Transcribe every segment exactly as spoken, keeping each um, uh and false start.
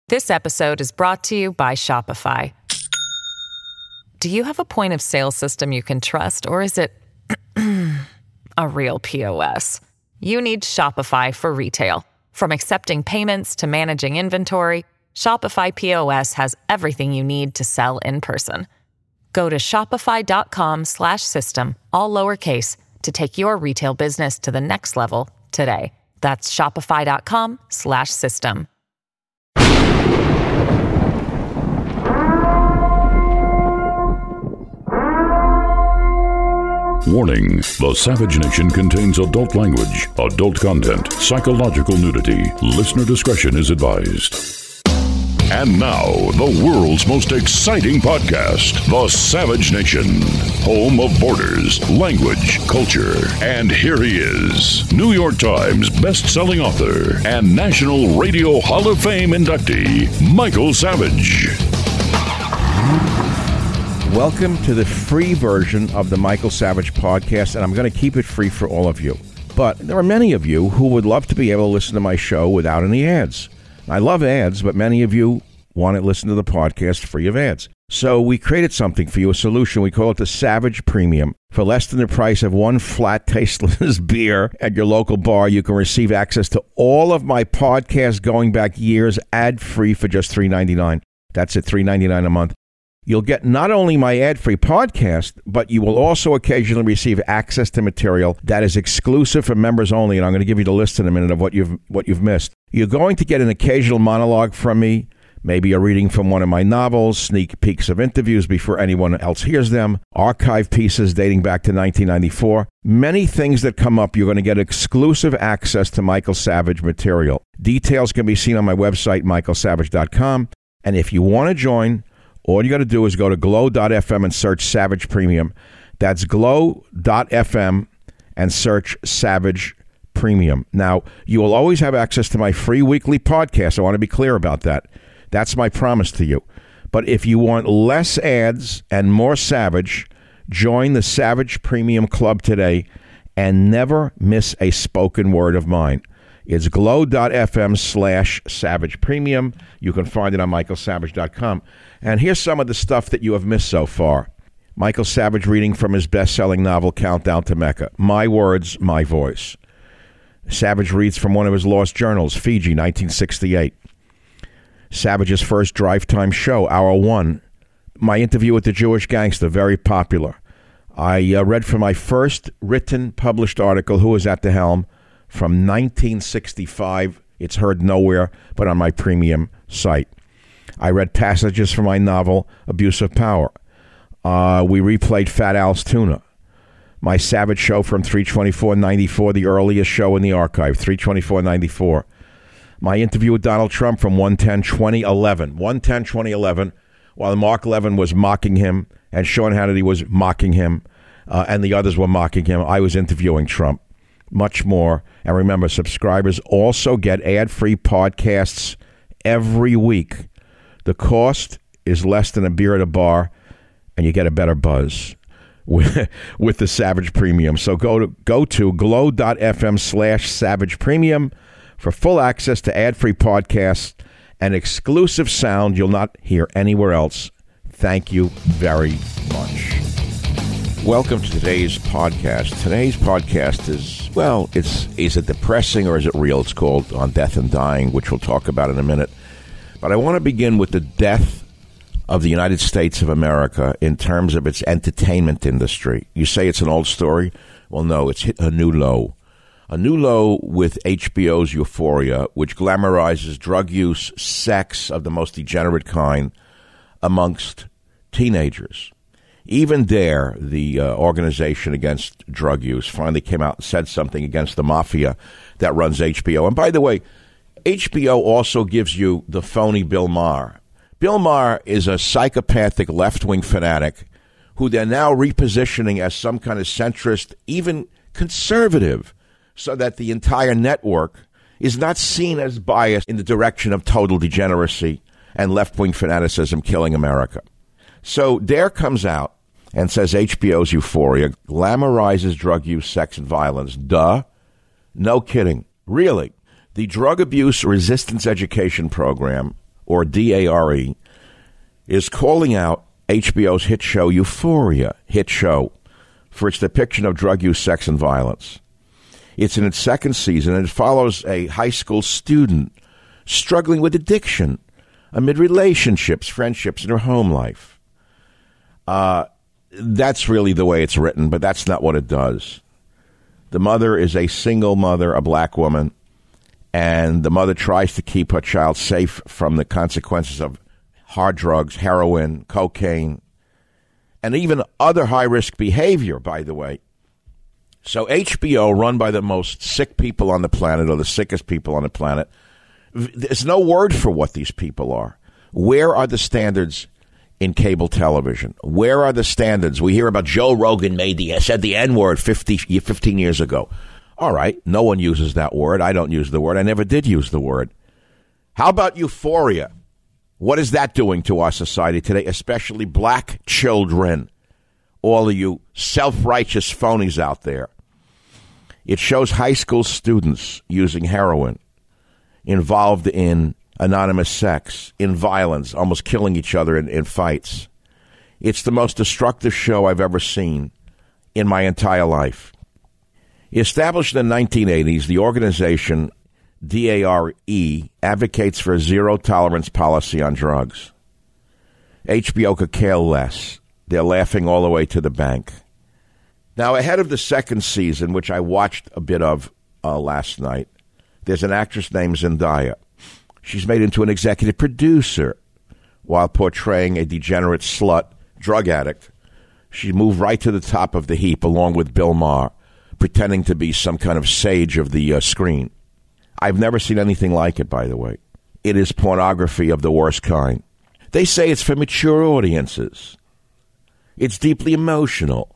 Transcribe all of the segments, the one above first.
This episode is brought to you by Shopify. Do you have a point of sale system you can trust, or is it a real P O S? You need Shopify for retail. From accepting payments to managing inventory, Shopify P O S has everything you need to sell in person. Go to shopify.com slash system, all lowercase, to take your retail business to the next level today. That's shopify.com slash system. Warning, the Savage Nation contains adult language, adult content, psychological nudity. Listener discretion is advised. And now, the world's most exciting podcast, The Savage Nation, home of borders, language, culture. And here he is, New York Times best-selling author and National Radio Hall of Fame inductee, Michael Savage. Welcome to the free version of the Michael Savage podcast, and I'm going to keep it free for all of you. But there are many of you who would love to be able to listen to my show without any ads. I love ads, but many of you want to listen to the podcast free of ads. So we created something for you, a solution. We call it the Savage Premium. For less than the price of one flat, tasteless beer at your local bar, you can receive access to all of my podcasts going back years, ad-free for just three dollars and ninety-nine cents. That's at three dollars and ninety-nine cents a month. You'll get not only my ad-free podcast, but you will also occasionally receive access to material that is exclusive for members only, and I'm going to give you the list in a minute of what you've what you've missed. You're going to get an occasional monologue from me, maybe a reading from one of my novels, sneak peeks of interviews before anyone else hears them, archive pieces dating back to nineteen ninety-four. Many things that come up, you're going to get exclusive access to Michael Savage material. Details can be seen on my website, michael savage dot com, and if you want to join, all you got to do is go to glow dot f m and search Savage Premium. That's glow dot f m and search Savage Premium. Now, you will always have access to my free weekly podcast. I want to be clear about that. That's my promise to you. But if you want less ads and more Savage, join the Savage Premium Club today and never miss a spoken word of mine. It's glow dot f m slash Savage Premium. You can find it on michael savage dot com. And here's some of the stuff that you have missed so far. Michael Savage reading from his best-selling novel, Countdown to Mecca. My words, my voice. Savage reads from one of his lost journals, Fiji, nineteen sixty-eight. Savage's first drive time show, Hour One. My interview with the Jewish gangster, very popular. I uh, read from my first written, published article, Who is at the Helm, from nineteen sixty-five. It's heard nowhere but on my premium site. I read passages from my novel, Abuse of Power. Uh, we replayed Fat Al's Tuna. My Savage show from three twenty-four ninety-four, the earliest show in the archive, three twenty-four ninety-four. My interview with Donald Trump from one ten twenty eleven. one ten twenty eleven, while Mark Levin was mocking him and Sean Hannity was mocking him uh, and the others were mocking him, I was interviewing Trump. Much more. And remember, subscribers also get ad-free podcasts every week. The cost is less than a beer at a bar, and you get a better buzz with, with the Savage Premium. So go to go to glow dot f m slash Savage Premium for full access to ad-free podcasts and exclusive sound you'll not hear anywhere else. Thank you very much. Welcome to today's podcast. Today's podcast is, well, it's is it depressing or is it real? It's called On Death and Dying, which we'll talk about in a minute. But I want to begin with the death of the United States of America in terms of its entertainment industry. You say it's an old story? Well, no, it's hit a new low. A new low with H B O's Euphoria, which glamorizes drug use, sex of the most degenerate kind amongst teenagers. Even DARE, the uh, organization against drug use, finally came out and said something against the mafia that runs H B O. And by the way, H B O also gives you the phony Bill Maher. Bill Maher is a psychopathic left-wing fanatic who they're now repositioning as some kind of centrist, even conservative, so that the entire network is not seen as biased in the direction of total degeneracy and left-wing fanaticism killing America. So DARE comes out and says H B O's Euphoria glamorizes drug use, sex, and violence. Duh. No kidding. Really. The Drug Abuse Resistance Education Program, or D A R E, is calling out H B O's hit show Euphoria, hit show, for its depiction of drug use, sex, and violence. It's in its second season, and it follows a high school student struggling with addiction amid relationships, friendships, and her home life. Uh, that's really the way it's written, but that's not what it does. The mother is a single mother, a black woman, and the mother tries to keep her child safe from the consequences of hard drugs, heroin, cocaine, and even other high-risk behavior, by the way. So H B O, run by the most sick people on the planet, or the sickest people on the planet, there's no word for what these people are. Where are the standards in cable television? Where are the standards? We hear about Joe Rogan made the said the N-word fifty, fifteen years ago. All right, no one uses that word. I don't use the word. I never did use the word. How about Euphoria? What is that doing to our society today, especially black children? All of you self-righteous phonies out there. It shows high school students using heroin, involved in anonymous sex, in violence, almost killing each other in, in fights. It's the most destructive show I've ever seen in my entire life. Established in the nineteen eighties, the organization D A R E advocates for a zero-tolerance policy on drugs. H B O could care less. They're laughing all the way to the bank. Now, ahead of the second season, which I watched a bit of uh, last night, there's an actress named Zendaya. She's made into an executive producer while portraying a degenerate slut, drug addict. She moved right to the top of the heap along with Bill Maher, pretending to be some kind of sage of the uh, screen. I've never seen anything like it, by the way. It is pornography of the worst kind. They say it's for mature audiences. It's deeply emotional.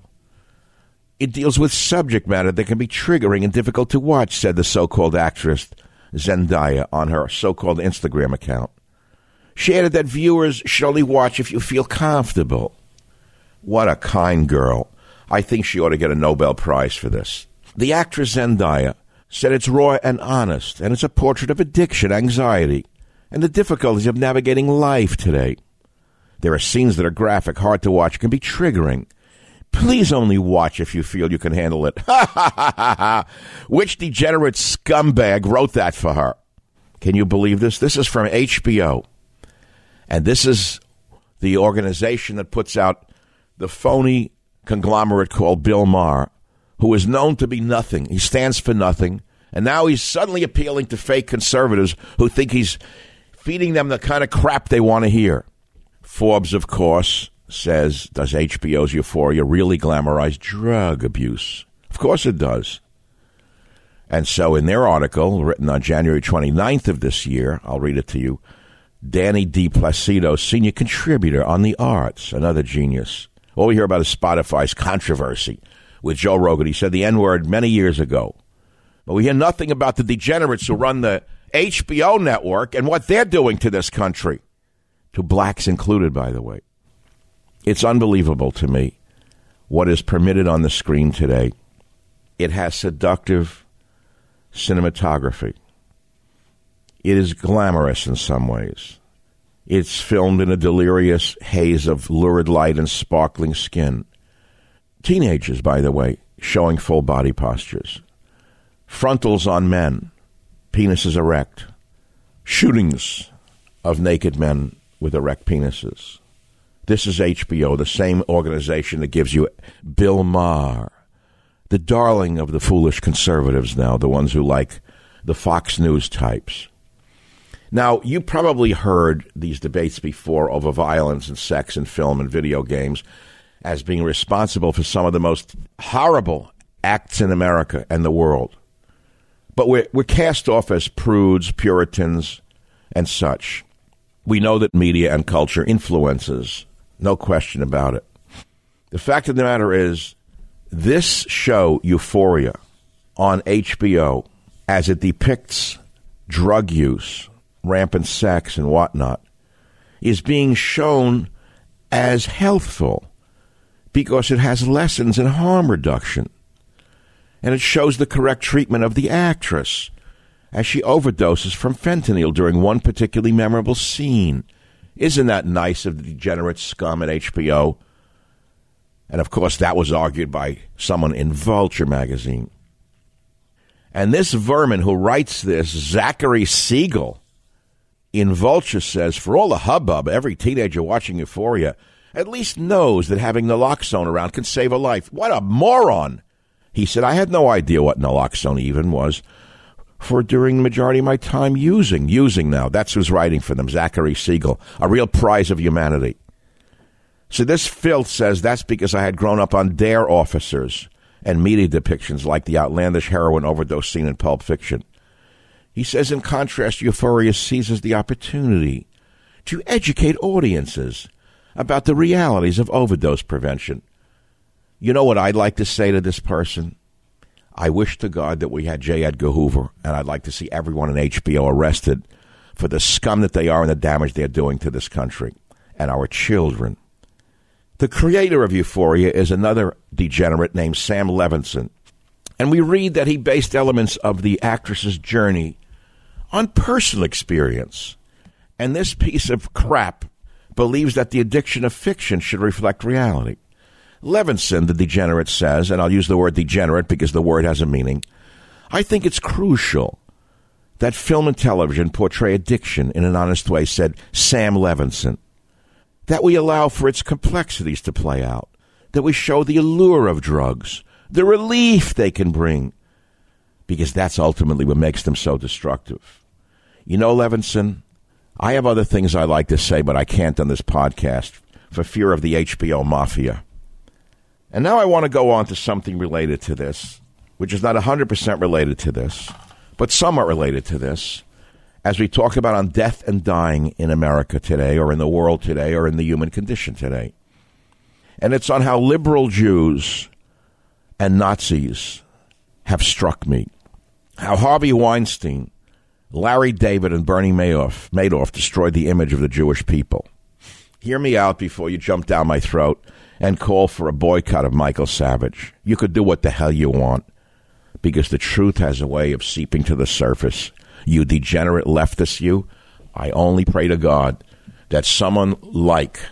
It deals with subject matter that can be triggering and difficult to watch, said the so-called actress Zendaya on her so-called Instagram account. She added that viewers should only watch if you feel comfortable. What a kind girl. I think she ought to get a Nobel Prize for this. The actress Zendaya said it's raw and honest, and it's a portrait of addiction, anxiety, and the difficulties of navigating life today. There are scenes that are graphic, hard to watch, can be triggering. Please only watch if you feel you can handle it. Ha ha ha ha ha. Which degenerate scumbag wrote that for her? Can you believe this? This is from H B O. And this is the organization that puts out the phony conglomerate called Bill Maher, who is known to be nothing. He stands for nothing. And now he's suddenly appealing to fake conservatives who think he's feeding them the kind of crap they want to hear. Forbes, of course, says, does H B O's Euphoria really glamorize drug abuse? Of course it does. And so in their article, written on January twenty-ninth of this year, I'll read it to you, Danny D. Placido, senior contributor on the arts, another genius. All we hear about is Spotify's controversy with Joe Rogan. He said the N-word many years ago. But we hear nothing about the degenerates who run the H B O network and what they're doing to this country. To blacks included, by the way. It's unbelievable to me what is permitted on the screen today. It has seductive cinematography. It is glamorous in some ways. It's filmed in a delirious haze of lurid light and sparkling skin. Teenagers, by the way, showing full body postures. Frontals on men, penises erect. Shootings of naked men with erect penises. This is H B O, the same organization that gives you Bill Maher, the darling of the foolish conservatives now, the ones who like the Fox News types. Now, you probably heard these debates before over violence and sex in film and video games as being responsible for some of the most horrible acts in America and the world. But we're, we're cast off as prudes, Puritans, and such. We know that media and culture influences. No question about it. The fact of the matter is, this show, Euphoria, on H B O, as it depicts drug use, rampant sex, and whatnot, is being shown as healthful because it has lessons in harm reduction. And it shows the correct treatment of the actress. as she overdoses from fentanyl during one particularly memorable scene. Isn't that nice of the degenerate scum at H B O? And, of course, that was argued by someone in Vulture magazine. And this vermin who writes this, Zachary Siegel, in Vulture says, for all the hubbub, every teenager watching Euphoria at least knows that having naloxone around can save a life. What a moron! He said, I had no idea what naloxone even was for during the majority of my time using. Using now. That's who's writing for them, Zachary Siegel, a real prize of humanity. So this filth says that's because I had grown up on Dare officers and media depictions like the outlandish heroin overdose scene in Pulp Fiction. He says, in contrast, Euphoria seizes the opportunity to educate audiences about the realities of overdose prevention. You know what I'd like to say to this person? I wish to God that we had J. Edgar Hoover, and I'd like to see everyone in H B O arrested for the scum that they are and the damage they're doing to this country and our children. The creator of Euphoria is another degenerate named Sam Levinson, and we read that he based elements of the actress's journey on personal experience. And this piece of crap believes that the addiction of fiction should reflect reality. Levinson, the degenerate, says, and I'll use the word degenerate because the word has a meaning, I think it's crucial that film and television portray addiction in an honest way, said Sam Levinson. That we allow for its complexities to play out, that we show the allure of drugs, the relief they can bring, because that's ultimately what makes them so destructive. You know, Levinson, I have other things I like to say, but I can't on this podcast for fear of the H B O mafia. And now I want to go on to something related to this, which is not one hundred percent related to this, but somewhat related to this, as we talk about on death and dying in America today, or in the world today, or in the human condition today. And it's on how liberal Jews and Nazis have struck me. How Harvey Weinstein, Larry David, and Bernie Madoff, Madoff destroyed the image of the Jewish people. Hear me out before you jump down my throat and call for a boycott of Michael Savage. You could do what the hell you want, because the truth has a way of seeping to the surface. You degenerate leftist, you. I only pray to God that someone like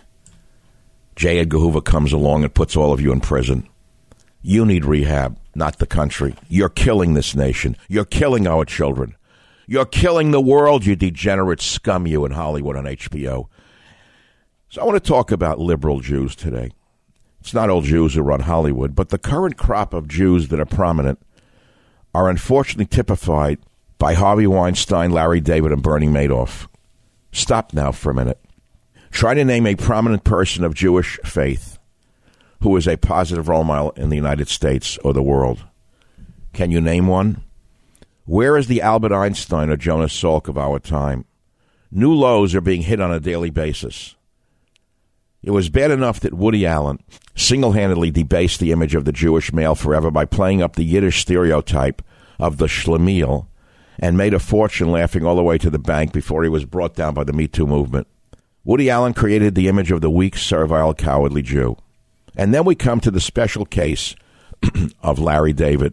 J. Edgar Hoover comes along and puts all of you in prison. You need rehab, not the country. You're killing this nation. You're killing our children. You're killing the world, you degenerate scum, you in Hollywood on H B O. So I want to talk about liberal Jews today. It's not all Jews who run Hollywood, but the current crop of Jews that are prominent are unfortunately typified by Harvey Weinstein, Larry David, and Bernie Madoff. Stop now for a minute. Try to name a prominent person of Jewish faith who is a positive role model in the United States or the world. Can you name one? Where is the Albert Einstein or Jonas Salk of our time? New lows are being hit on a daily basis. It was bad enough that Woody Allen single-handedly debased the image of the Jewish male forever by playing up the Yiddish stereotype of the schlemiel, and made a fortune laughing all the way to the bank before he was brought down by the Me Too movement. Woody Allen created the image of the weak, servile, cowardly Jew. And then we come to the special case of Larry David,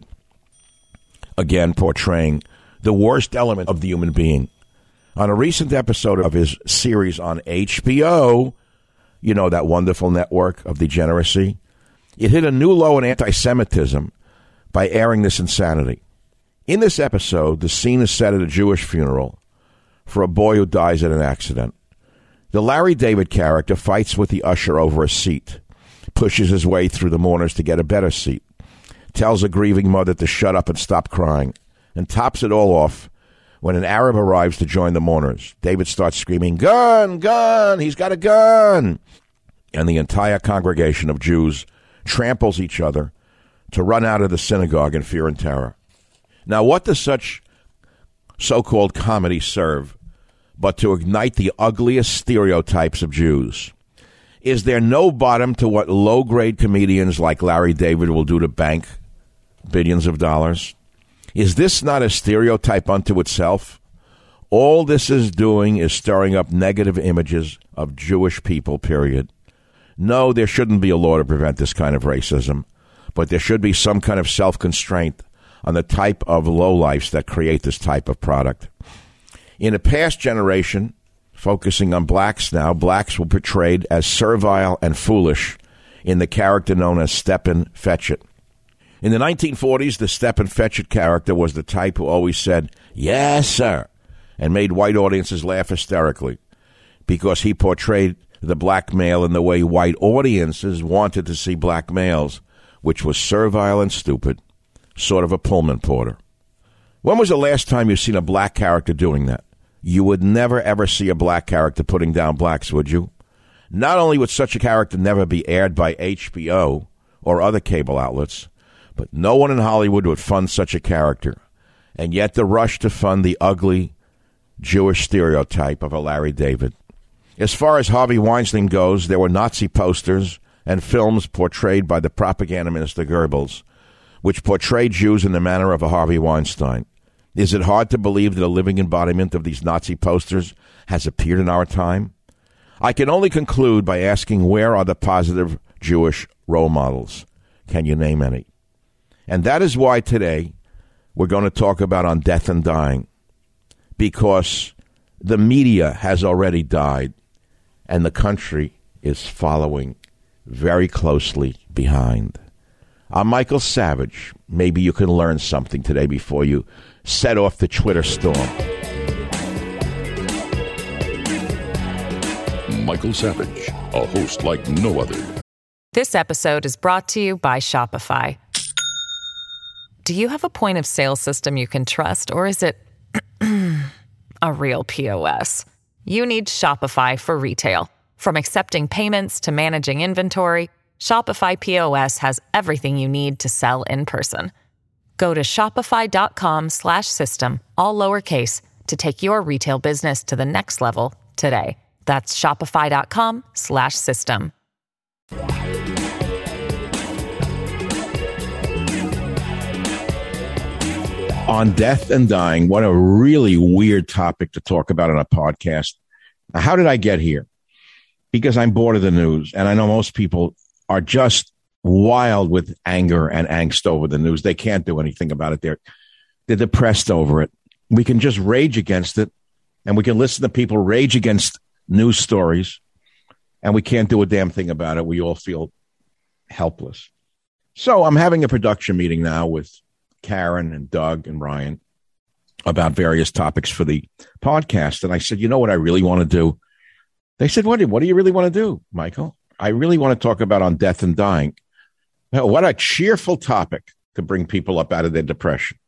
again portraying the worst element of the human being. On a recent episode of his series on H B O, you know, that wonderful network of degeneracy, it hit a new low in anti-Semitism by airing this insanity. In this episode, the scene is set at a Jewish funeral for a boy who dies in an accident. The Larry David character fights with the usher over a seat, pushes his way through the mourners to get a better seat, tells a grieving mother to shut up and stop crying, and tops it all off when an Arab arrives to join the mourners. David starts screaming, "Gun! Gun! He's got a gun!" And the entire congregation of Jews tramples each other to run out of the synagogue in fear and terror. Now, what does such so-called comedy serve but to ignite the ugliest stereotypes of Jews? Is there no bottom to what low-grade comedians like Larry David will do to bank billions of dollars? Is this not a stereotype unto itself? All this is doing is stirring up negative images of Jewish people, period. No, there shouldn't be a law to prevent this kind of racism, but there should be some kind of self-constraint on the type of lowlifes that create this type of product. In a past generation, focusing on blacks now, blacks were portrayed as servile and foolish in the character known as Stepin Fetchit. In the nineteen forties, the Stepin Fetchit character was the type who always said, "Yes, sir," and made white audiences laugh hysterically because he portrayed the black male in the way white audiences wanted to see black males, which was servile and stupid, sort of a Pullman porter. When was the last time you've seen a black character doing that? You would never, ever see a black character putting down blacks, would you? Not only would such a character never be aired by H B O or other cable outlets, but no one in Hollywood would fund such a character. And yet the rush to fund the ugly Jewish stereotype of a Larry David. As far as Harvey Weinstein goes, there were Nazi posters and films portrayed by the propaganda minister Goebbels, which portrayed Jews in the manner of a Harvey Weinstein. Is it hard to believe that a living embodiment of these Nazi posters has appeared in our time? I can only conclude by asking, where are the positive Jewish role models? Can you name any? And that is why today we're going to talk about On Death and Dying, because the media has already died and the country is following very closely behind. I'm Michael Savage. Maybe you can learn something today before you set off the Twitter storm. Michael Savage, a host like no other. This episode is brought to you by Shopify. Do you have a point of sale system you can trust, or is it a real P O S? You need Shopify for retail. From accepting payments to managing inventory, Shopify P O S has everything you need to sell in person. Go to shopify.com slash system, all lowercase, to take your retail business to the next level today. That's shopify.com slash system. On Death and Dying, what a really weird topic to talk about on a podcast. How did I get here? Because I'm bored of the news, and I know most people are just wild with anger and angst over the news. They can't do anything about it. They're, they're depressed over it. We can just rage against it, and we can listen to people rage against news stories, and we can't do a damn thing about it. We all feel helpless. So I'm having a production meeting now with Karen and Doug and Ryan about various topics for the podcast. And I said, you know what I really want to do? They said, what do, what do you really want to do, Michael? I really want to talk about On Death and Dying. Well, what a cheerful topic to bring people up out of their depression.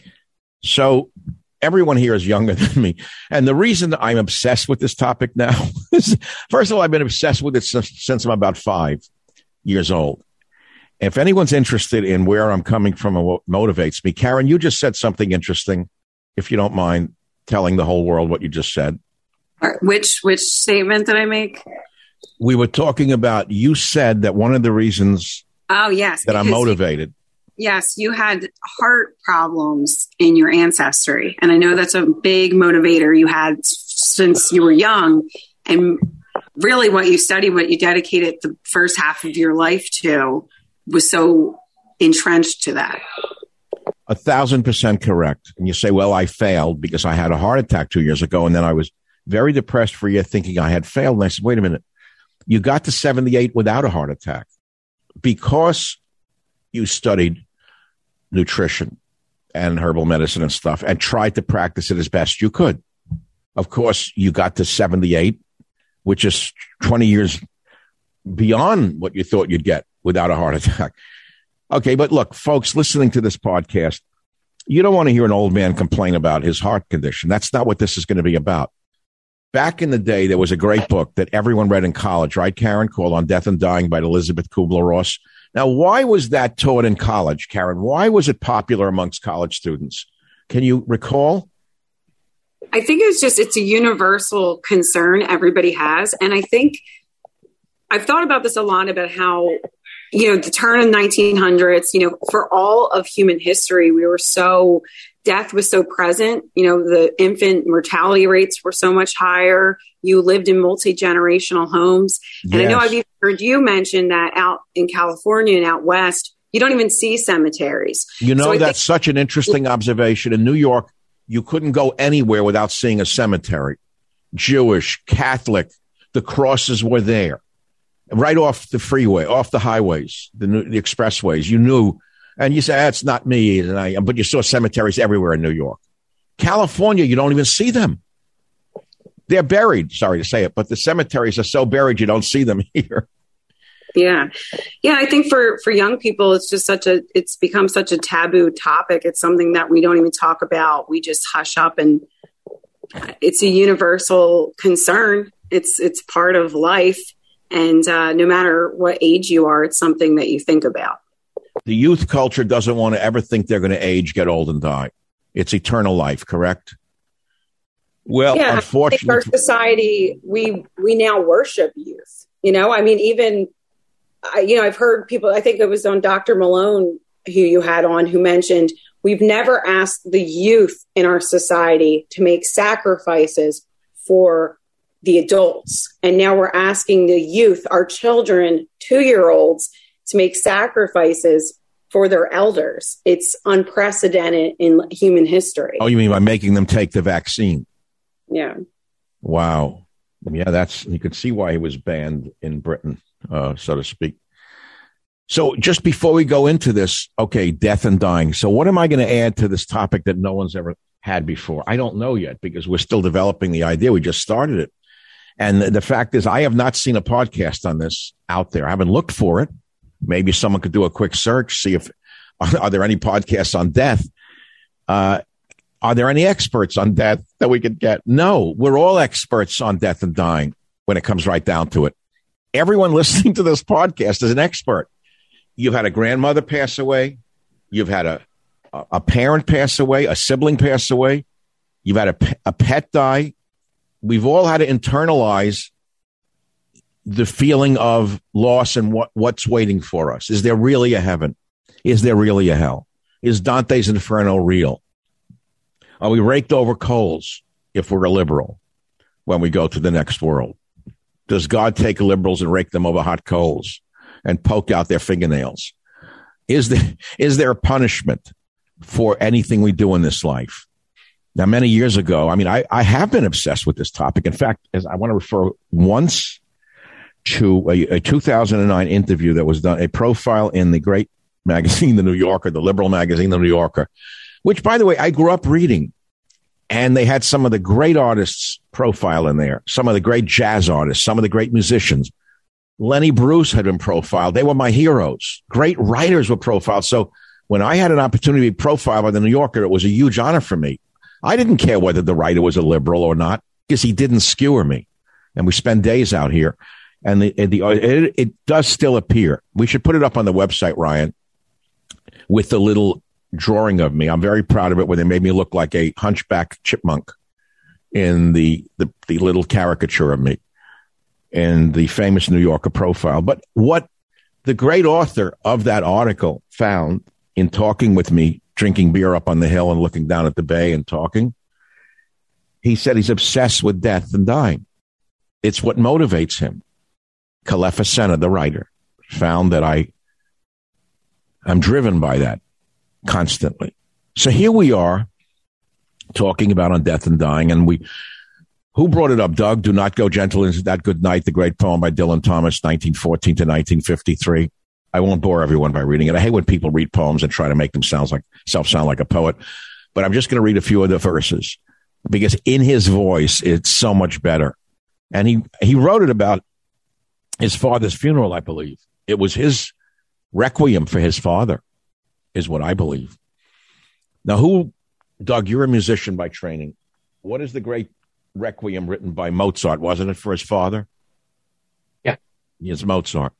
So everyone here is younger than me. And the reason that I'm obsessed with this topic now is, first of all, I've been obsessed with it since, since I'm about five years old. If anyone's interested in where I'm coming from and what motivates me, Karen, you just said something interesting, if you don't mind telling the whole world what you just said. Which which statement did I make? We were talking about, you said that one of the reasons oh, yes, that I'm motivated. You, yes, you had heart problems in your ancestry. And I know that's a big motivator you had since you were young. And really what you studied, what you dedicated the first half of your life to was so entrenched to that. A thousand percent correct. And you say, well, I failed because I had a heart attack two years ago. And then I was very depressed for a year thinking I had failed. And I said, wait a minute, you got to seventy-eight without a heart attack because you studied nutrition and herbal medicine and stuff and tried to practice it as best you could. Of course, you got to seventy-eight, which is twenty years beyond what you thought you'd get without a heart attack. Okay, but look, folks, listening to this podcast, you don't want to hear an old man complain about his heart condition. That's not what this is going to be about. Back in the day, there was a great book that everyone read in college, right, Karen, called On Death and Dying by Elizabeth Kubler-Ross. Now, why was that taught in college, Karen? Why was it popular amongst college students? Can you recall? I think it's just, it's a universal concern everybody has. And I think I've thought about this a lot about how, you know, the turn of nineteen hundreds, you know, for all of human history, we were so, death was so present. You know, the infant mortality rates were so much higher. You lived in multi-generational homes. And yes. I know I've even heard you mention that out in California and out west, you don't even see cemeteries. You know, so that's think- such an interesting observation. In New York, you couldn't go anywhere without seeing a cemetery. Jewish, Catholic, the crosses were there. Right off the freeway, off the highways, the, the expressways. You knew, and you say, that's not me. And I, but you saw cemeteries everywhere in New York. California, you don't even see them. They're buried, sorry to say it, but the cemeteries are so buried you don't see them here. Yeah. Yeah, I think for, for young people, it's just such a, it's become such a taboo topic. It's something that we don't even talk about. We just hush up, and it's a universal concern. It's, it's part of life. And uh, no matter what age you are, it's something that you think about. The youth culture doesn't want to ever think they're going to age, get old, and die. It's eternal life, correct? Well, yeah, unfortunately, I think our society, we we now worship youth. You know, I mean, even, I, you know, I've heard people, I think it was on Doctor Malone who you had on, who mentioned we've never asked the youth in our society to make sacrifices for the adults. And now we're asking the youth, our children, two-year-olds, to make sacrifices for their elders. It's unprecedented in human history. Oh, you mean by making them take the vaccine? Yeah. Wow. Yeah, that's, you could see why he was banned in Britain, uh, so to speak. So just before we go into this, okay, death and dying. So what am I going to add to this topic that no one's ever had before? I don't know yet, because we're still developing the idea. We just started it. And the, the fact is, I have not seen a podcast on this out there. I haven't looked for it. Maybe someone could do a quick search, see if, are, are there any podcasts on death? Uh, Are there any experts on death that we could get? No, we're all experts on death and dying when it comes right down to it. Everyone listening to this podcast is an expert. You've had a grandmother pass away. You've had a, a parent pass away, a sibling pass away. You've had a, a pet die. We've all had to internalize the feeling of loss and what, what's waiting for us. Is there really a heaven? Is there really a hell? Is Dante's Inferno real? Are we raked over coals if we're a liberal when we go to the next world? Does God take liberals and rake them over hot coals and poke out their fingernails? Is there, is there a punishment for anything we do in this life? Now, many years ago, I mean, I, I have been obsessed with this topic. In fact, as I want to refer once to a, a two thousand nine interview that was done, a profile in the great magazine, The New Yorker, the liberal magazine, The New Yorker, which, by the way, I grew up reading. And they had some of the great artists profile in there, some of the great jazz artists, some of the great musicians. Lenny Bruce had been profiled. They were my heroes. Great writers were profiled. So when I had an opportunity to be profiled by The New Yorker, it was a huge honor for me. I didn't care whether the writer was a liberal or not, because he didn't skewer me. And we spend days out here. And the, the it, it does still appear. We should put it up on the website, Ryan, with the little drawing of me. I'm very proud of it, where they made me look like a hunchback chipmunk in the, the, the little caricature of me in the famous New Yorker profile. But what the great author of that article found in talking with me, drinking beer up on the hill and looking down at the bay and talking, he said he's obsessed with death and dying. It's what motivates him. Kalefa Sena, the writer, found that I, I'm driven by that constantly. So here we are talking about on death and dying. And we, who brought it up? Doug, Do Not Go Gentle Into That Good Night, the great poem by Dylan Thomas, nineteen fourteen to nineteen fifty-three. I won't bore everyone by reading it. I hate when people read poems and try to make them sound like self sound like a poet, but I'm just going to read a few of the verses because in his voice, it's so much better. And he, he wrote it about his father's funeral, I believe. It was his requiem for his father, is what I believe. Now, who, Doug, you're a musician by training. What is the great requiem written by Mozart? Wasn't it for his father? Yeah. It's Mozart.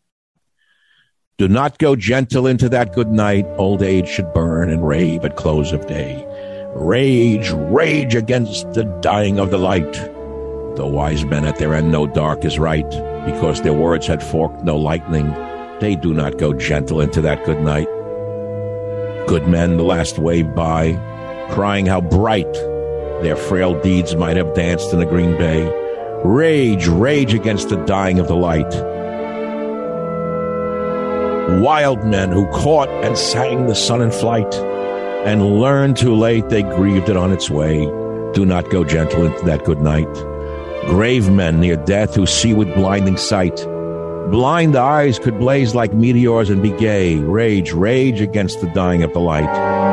Do not go gentle into that good night. Old age should burn and rave at close of day. Rage, rage against the dying of the light. The wise men at their end know dark is right, because their words had forked no lightning. They do not go gentle into that good night. Good men the last wave by, crying how bright their frail deeds might have danced in the green bay. Rage, rage against the dying of the light. wild men who caught and sang the sun in flight, and learned too late they grieved it on its way. Do not go gentle into that good night. Grave men near death who see with blinding sight. Blind eyes could blaze like meteors and be gay. Rage, rage against the dying of the light.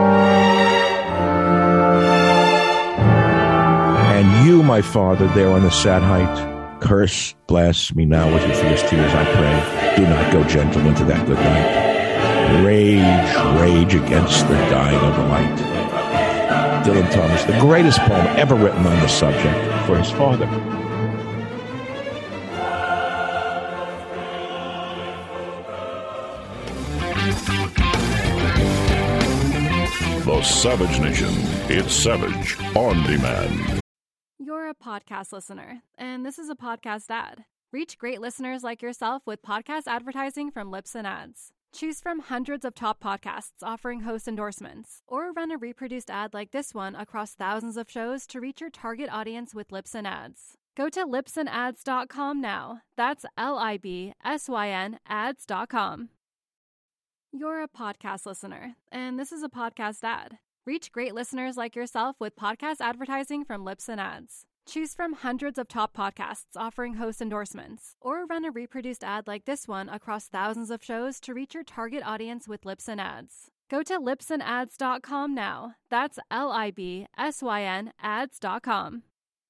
And you, my father, there on the sad height, curse, bless me now with your fierce tears, I pray. Do not go gentle into that good night. Rage, rage against the dying of the light. Dylan Thomas, the greatest poem ever written on the subject for his father. The Savage Nation. It's Savage on Demand. You're a podcast listener, and this is a podcast ad. Reach great listeners like yourself with podcast advertising from Libsyn Ads. Choose from hundreds of top podcasts offering host endorsements, or run a reproduced ad like this one across thousands of shows to reach your target audience with Libsyn Ads. Go to libsyn ads dot com now. That's L I B S Y N ads dot com. You're a podcast listener, and this is a podcast ad. Reach great listeners like yourself with podcast advertising from Libsyn Ads. Choose from hundreds of top podcasts offering host endorsements, or run a reproduced ad like this one across thousands of shows to reach your target audience with Libsyn Ads. Go to libsyn ads dot com now. That's L I B S Y N ads dot com.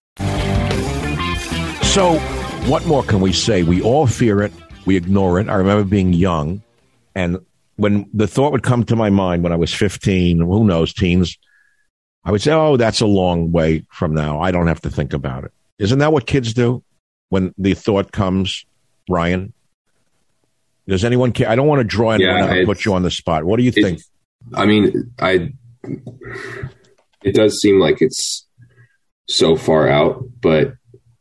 So, what more can we say? We all fear it. We ignore it. I remember being young, and when the thought would come to my mind when I was fifteen, who knows, teens, I would say, oh, that's a long way from now. I don't have to think about it. Isn't that what kids do when the thought comes, Ryan? Does anyone care? I don't want to draw anyone yeah, out and put you on the spot. What do you think? I mean, I. It does seem like it's so far out, but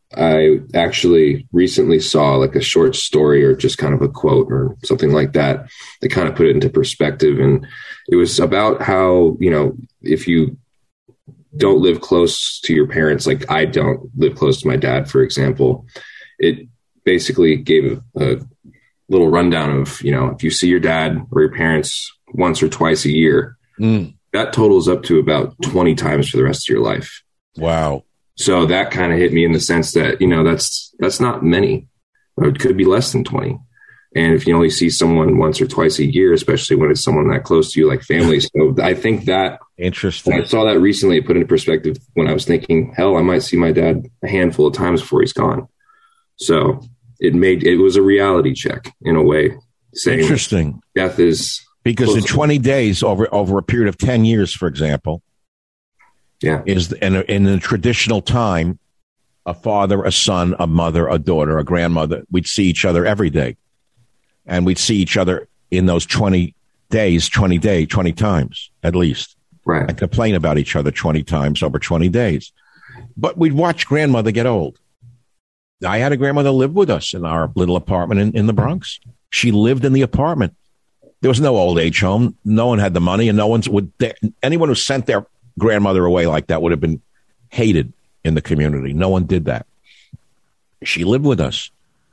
I actually recently saw like a short story or just kind of a quote or something like that that kind of put it into perspective. And it was about how, you know, if you don't live close to your parents, like I don't live close to my dad, for example, it basically gave a, a little rundown of, you know, if you see your dad or your parents once or twice a year, mm. that totals up to about twenty times for the rest of your life. Wow. So that kind of hit me in the sense that, you know, that's, that's not many, or it could be less than twenty. And if you only see someone once or twice a year, especially when it's someone that close to you, like family. So I think that interesting. When I saw that recently, it put into perspective when I was thinking, hell, I might see my dad a handful of times before he's gone. So it made, it was a reality check in a way, saying interesting. Death is because in twenty days over, over a period of ten years, for example, yeah, is in a, in a traditional time, a father, a son, a mother, a daughter, a grandmother, we'd see each other every day. And we'd see each other in those twenty days, twenty day, twenty times at least. Right. And complain about each other twenty times over twenty days. But we'd watch grandmother get old. I had a grandmother live with us in our little apartment in, in the Bronx. She lived in the apartment. There was no old age home. No one had the money, and no one's would anyone who sent their grandmother away like that would have been hated in the community. No one did that. She lived with us.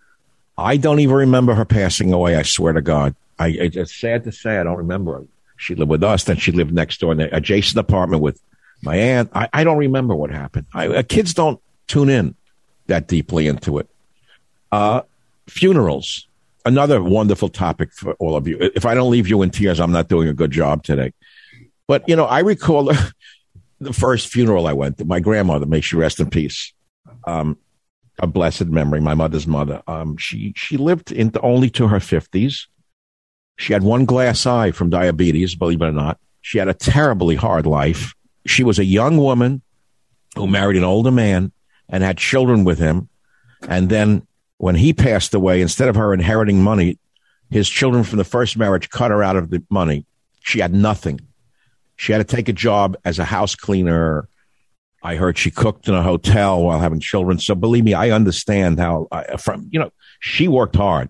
I don't even remember her passing away. I swear to God. I, it's sad to say I don't remember her. She lived with us. Then she lived next door in the adjacent apartment with my aunt. I, I don't remember what happened. I, uh, kids don't tune in that deeply into it. Uh, funerals, another wonderful topic for all of you. If I don't leave you in tears, I'm not doing a good job today. But, you know, I recall the first funeral I went to. My grandmother, may she rest in peace. Um, a blessed memory, my mother's mother. Um, she she lived into only to her fifties. She had one glass eye from diabetes, believe it or not. She had a terribly hard life. She was a young woman who married an older man and had children with him. And then when he passed away, instead of her inheriting money, his children from the first marriage cut her out of the money. She had nothing. She had to take a job as a house cleaner. I heard she cooked in a hotel while having children. So believe me, I understand how, I, from you know, she worked hard.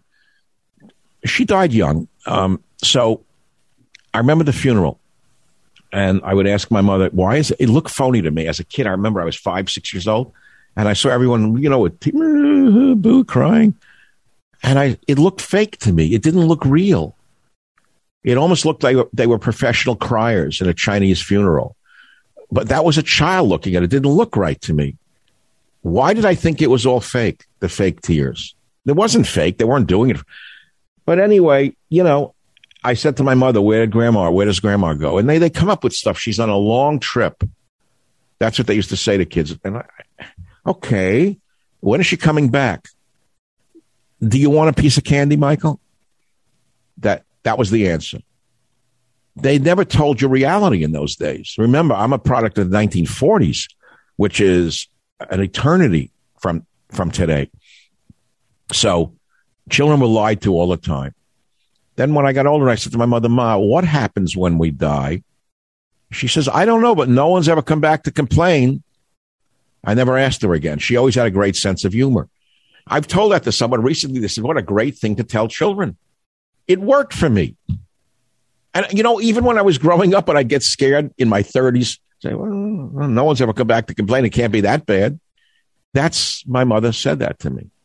She died young. Um, so I remember the funeral, and I would ask my mother, why is it? It looked phony to me as a kid. I remember I was five, six years old, and I saw everyone, you know, with te- boo crying, and I it looked fake to me. It didn't look real. It almost looked like they were professional criers in a Chinese funeral. But that was a child looking at it. It didn't look right to me. Why did I think it was all fake, the fake tears? It wasn't fake. They weren't doing it. But anyway, you know, I said to my mother, where did grandma, where does grandma go? And they, they come up with stuff. She's on a long trip. That's what they used to say to kids. And I, okay, when is she coming back? Do you want a piece of candy, Michael? That that was the answer. They never told you reality in those days. Remember, I'm a product of the nineteen forties, which is an eternity from from today. So children were lied to all the time. Then when I got older, I said to my mother, Ma, what happens when we die? She says, I don't know, but no one's ever come back to complain. I never asked her again. She always had a great sense of humor. I've told that to someone recently. They said, what a great thing to tell children. It worked for me. And, you know, even when I was growing up and I'd get scared in my thirties, say, well, no one's ever come back to complain. It can't be that bad. That's, my mother said that to me.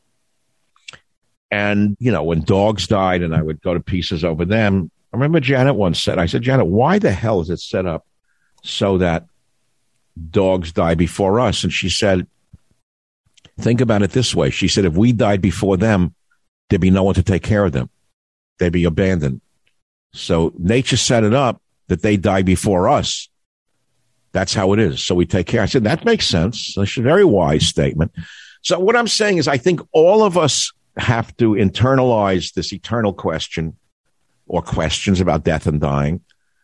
And, you know, when dogs died and I would go to pieces over them, I remember Janet once said, I said, Janet, why the hell is it set up so that dogs die before us? And she said, think about it this way. She said, if we died before them, there'd be no one to take care of them. They'd be abandoned. So nature set it up that they die before us. That's how it is. So we take care. I said, that makes sense. That's a very wise statement. So what I'm saying is I think all of us have to internalize this eternal question or questions about death and dying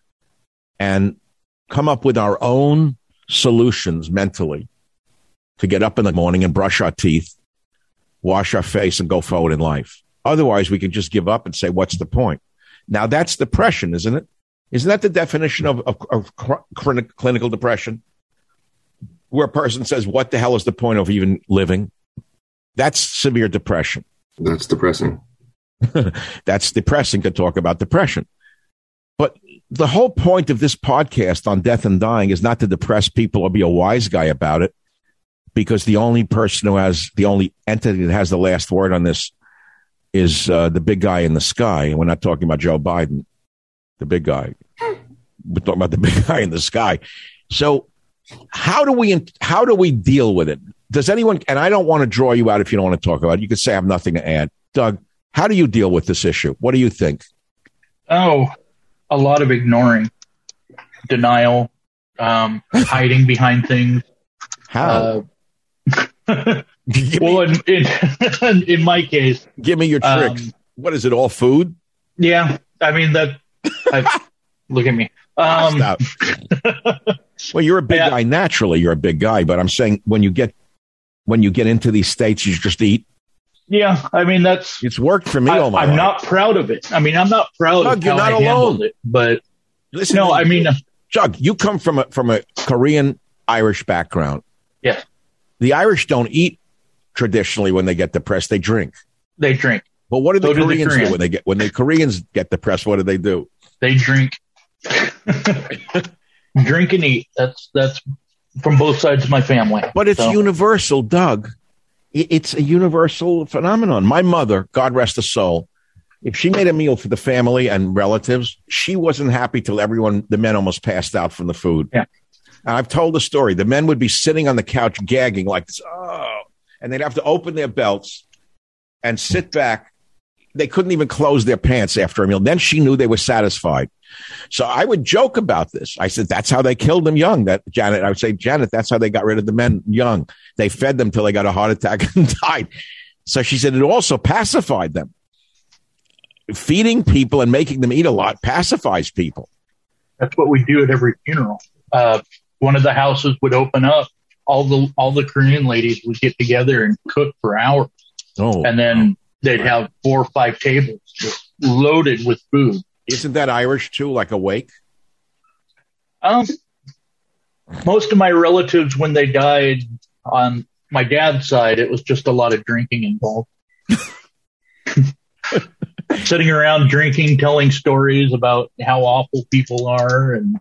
and come up with our own solutions mentally to get up in the morning and brush our teeth, wash our face, and go forward in life. Otherwise, we can just give up and say, what's the point? Now, that's depression, isn't it? Isn't that the definition of, of, of clinical depression? Where a person says, what the hell is the point of even living? That's severe depression. That's depressing. That's depressing to talk about depression. But the whole point of this podcast on death and dying is not to depress people or be a wise guy about it, because the only person who has, the only entity that has the last word on this is uh, the big guy in the sky. And we're not talking about Joe Biden, the big guy. We're talking about the big guy in the sky. So how do we, how do we deal with it? Does anyone, and I don't want to draw you out if you don't want to talk about it. You could say I have nothing to add. Doug, how do you deal with this issue? What do you think? Oh, a lot of ignoring, denial, um, hiding behind things. How? Uh, well, in, in, in my case, give me your tricks. Um, what is it? All food? Yeah, I mean that. I, look at me. Um, well, you're a big yeah. guy naturally. You're a big guy, but I'm saying when you get when you get into these states, you just eat. Yeah, I mean that's it's worked for me I, all my I'm life. not proud of it. I mean, I'm not proud Doug, of you're how not I alone. handled it. But listen, no, I mean, Doug, you come from a from a Korean Irish background. Yes, the Irish don't eat traditionally when they get depressed. They drink. They drink. But what do the so Koreans do, the Koreans. do when they get when the Koreans get depressed? What do they do? They drink. Drink and eat. That's that's from both sides of my family. But it's so. universal, Doug. It's a universal phenomenon. My mother, God rest her soul, if she made a meal for the family and relatives, she wasn't happy till everyone, the men almost passed out from the food. Yeah. And I've told the story. The men would be sitting on the couch gagging like this, oh, and they'd have to open their belts and sit back. They couldn't even close their pants after a meal. Then she knew they were satisfied. So I would joke about this. I said, that's how they killed them young. That Janet, I would say, Janet, that's how they got rid of the men young. They fed them till they got a heart attack and died. So she said, it also pacified them. Feeding people and making them eat a lot pacifies people. That's what we do at every funeral. Uh, one of the houses would open up. All the all the Korean ladies would get together and cook for hours. Oh, and then they'd have four or five tables just loaded with food. Isn't that Irish too, like a wake? Um, most of my relatives, when they died on my dad's side, it was just a lot of drinking involved. Sitting around drinking, telling stories about how awful people are. And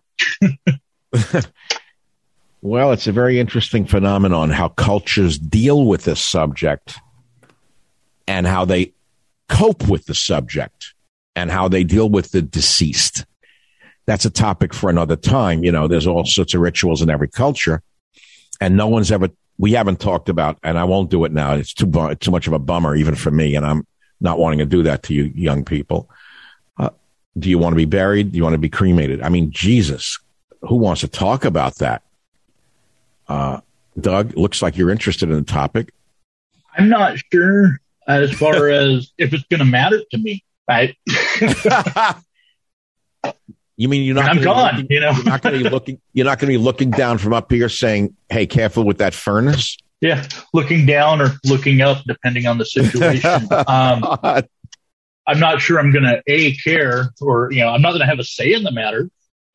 well, it's a very interesting phenomenon how cultures deal with this subject and how they cope with the subject. and how they deal with the deceased. That's a topic for another time. You know, there's all sorts of rituals in every culture, and no one's ever, we haven't talked about, and I won't do it now. It's too, too much of a bummer, even for me, and I'm not wanting to do that to you young people. Uh, do you want to be buried? Do you want to be cremated? I mean, Jesus, who wants to talk about that? Uh, Doug, looks like you're interested in the topic. I'm not sure as far as if it's going to matter to me. I You mean you're not? I'm gone. Looking, you know, you're not going to be looking. You're not going to be looking down from up here, saying, "Hey, careful with that furnace." Yeah, looking down or looking up, depending on the situation. um, I'm not sure I'm going to a care, or you know, I'm not going to have a say in the matter.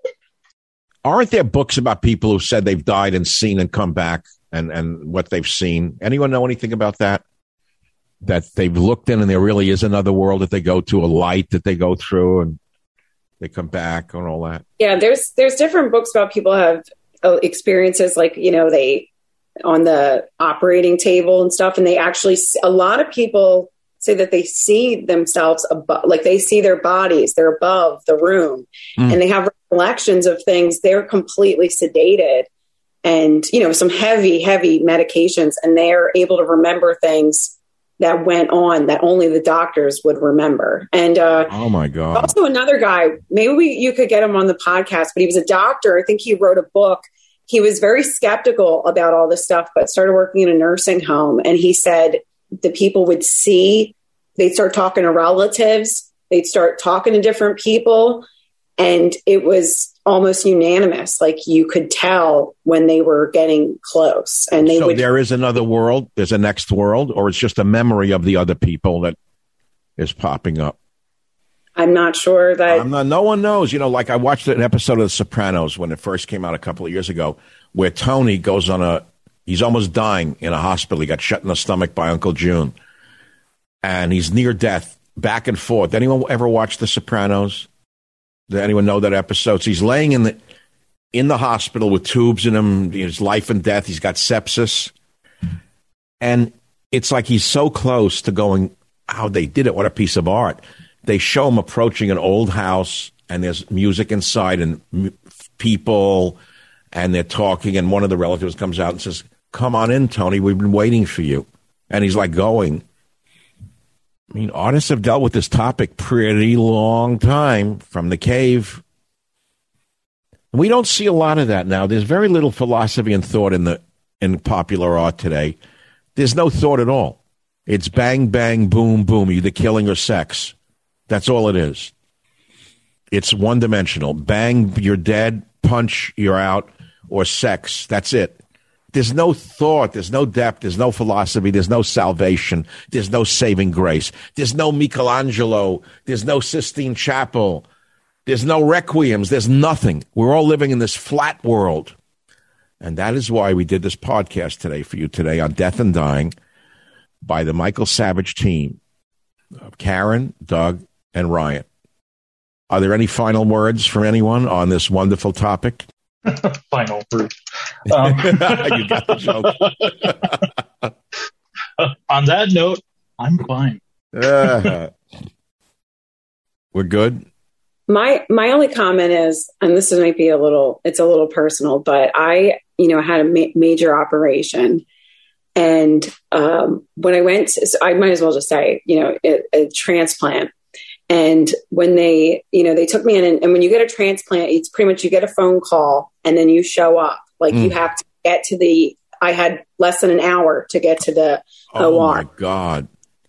Aren't there books about people who said they've died and seen and come back, and and what they've seen? Anyone know anything about that? That they've looked in, and there really is another world that they go to, a light that they go through, and they come back and all that. Yeah, there's there's different books about people have uh, experiences like, you know, they on the operating table and stuff. And they actually, a lot of people say that they see themselves above, like they see their bodies, they're above the room mm. and they have recollections of things. They're completely sedated and, you know, some heavy, heavy medications, and they're able to remember things that went on that only the doctors would remember. And uh, oh my God. Also another guy, maybe we, you could get him on the podcast, but he was a doctor. I think he wrote a book. He was very skeptical about all this stuff, but started working in a nursing home. And he said the people would see, they'd start talking to relatives, they'd start talking to different people. And it was almost unanimous. Like you could tell when they were getting close, and they so would. There is another world. There's a next world, or it's just a memory of the other people that is popping up. I'm not sure that. I'm not, no one knows. You know, like I watched an episode of The Sopranos when it first came out a couple of years ago, where Tony goes on a. He's almost dying in a hospital. He got shot in the stomach by Uncle June, and he's near death, back and forth. Anyone ever watch The Sopranos? Does anyone know that episode? So he's laying in the in the hospital with tubes in him. His life and death. He's got sepsis. And it's like he's so close to going, how they did it. What a piece of art. They show him approaching an old house, and there's music inside and m- people, and they're talking. And one of the relatives comes out and says, come on in, Tony. We've been waiting for you. And he's like going. I mean, artists have dealt with this topic pretty long time, from the cave. We don't see a lot of that now. There's very little philosophy and thought in the in popular art today. There's no thought at all. It's bang, bang, boom, boom, either killing or sex. That's all it is. It's one-dimensional. Bang, you're dead. Punch, you're out. Or sex. That's it. There's no thought, there's no depth, there's no philosophy, there's no salvation, there's no saving grace, there's no Michelangelo, there's no Sistine Chapel, there's no requiems, there's nothing. We're all living in this flat world. And that is why we did this podcast today for you today on Death and Dying by the Michael Savage team of Karen, Doug, and Ryan. Are there any final words from anyone on this wonderful topic? Final words. Um, you got the joke. On that note, I'm fine. Uh, we're good. My my only comment is, and this is might be a little, it's a little personal, but I, you know, had a ma- major operation, and um, when I went, to, so I might as well just say, you know, a, a transplant. And when they, you know, they took me in, and, and when you get a transplant, it's pretty much you get a phone call and then you show up. Like mm. you have to get to the, I had less than an hour to get to the oh O R. Oh my God.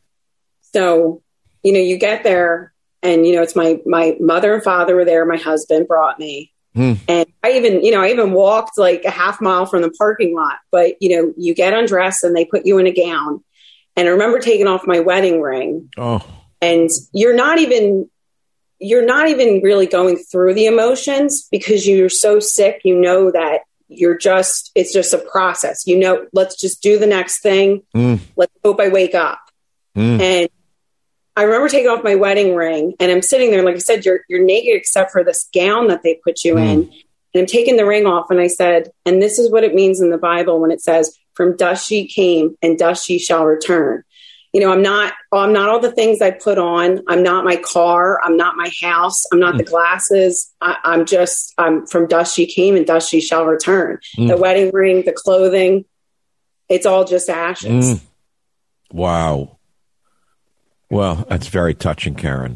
So, you know, you get there and, you know, it's my, my mother and father were there. My husband brought me. Mm. And I even, you know, I even walked like a half mile from the parking lot, but, you know, you get undressed and they put you in a gown. And I remember taking off my wedding ring. Oh. And you're not even, you're not even really going through the emotions because you're so sick. You know that you're just, it's just a process. You know, let's just do the next thing. Mm. Let's hope I wake up. Mm. And I remember taking off my wedding ring, and I'm sitting there, like I said, you're you're naked except for this gown that they put you mm. in. And I'm taking the ring off, and I said, and this is what it means in the Bible when it says, from dust she came and dust she shall return. You know, I'm not, I'm not all the things I put on. I'm not my car. I'm not my house. I'm not mm. the glasses. I, I'm just, I'm from dust she came and dust she shall return. Mm. The wedding ring, the clothing, it's all just ashes. Mm. Wow. Well, that's very touching, Karen.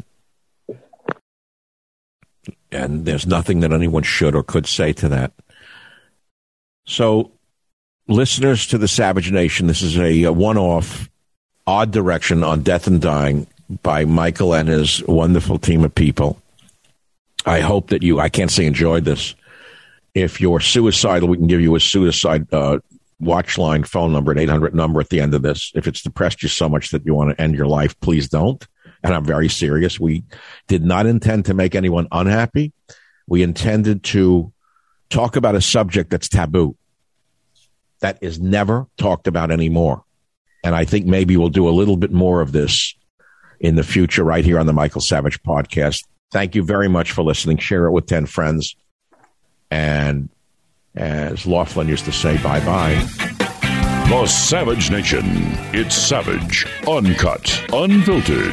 And there's nothing that anyone should or could say to that. So, listeners to the Savage Nation, this is a, a one-off odd direction on death and dying by Michael and his wonderful team of people. I hope that you, I can't say enjoyed this. If you're suicidal, we can give you a suicide uh, watch line phone number, an eight hundred number at the end of this. If it's depressed you so much that you want to end your life, please don't. And I'm very serious. We did not intend to make anyone unhappy. We intended to talk about a subject that's taboo, that is never talked about anymore. And I think maybe we'll do a little bit more of this in the future right here on the Michael Savage podcast. Thank you very much for listening. Share it with ten friends. And as Laughlin used to say, bye-bye. The Savage Nation. It's savage, uncut, unfiltered,